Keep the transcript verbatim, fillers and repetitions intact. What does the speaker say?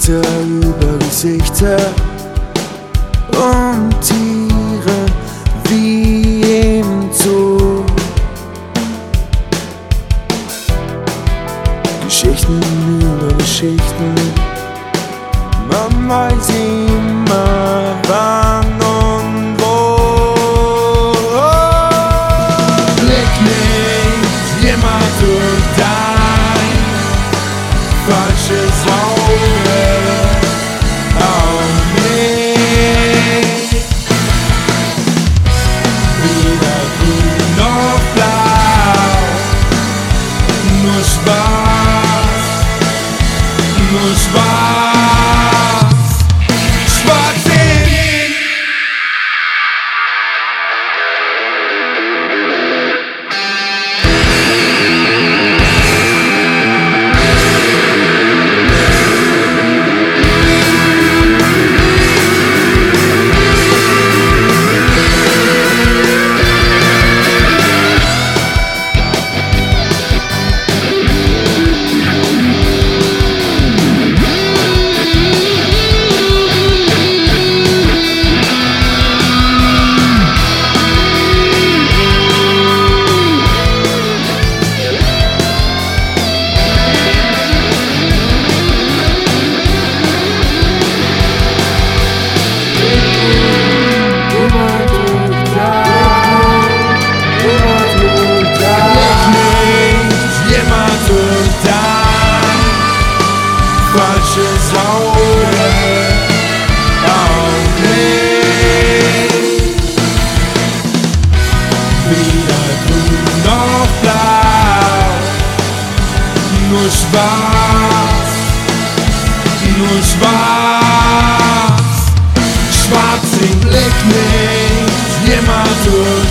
Gesichter über Gesichter und Tiere wie im Zoo. Geschichten über Geschichten, man weiß immer wann und wo. Blick nicht jemand durch dein falsches Auge auf mich. Weder grün noch blau, nur schwarz, nur schwarz, schwarz in. Falsches Auge auf mich. Weder grün noch blau, nur schwarz, nur schwarz, schwarz im Blick nicht jemand durch.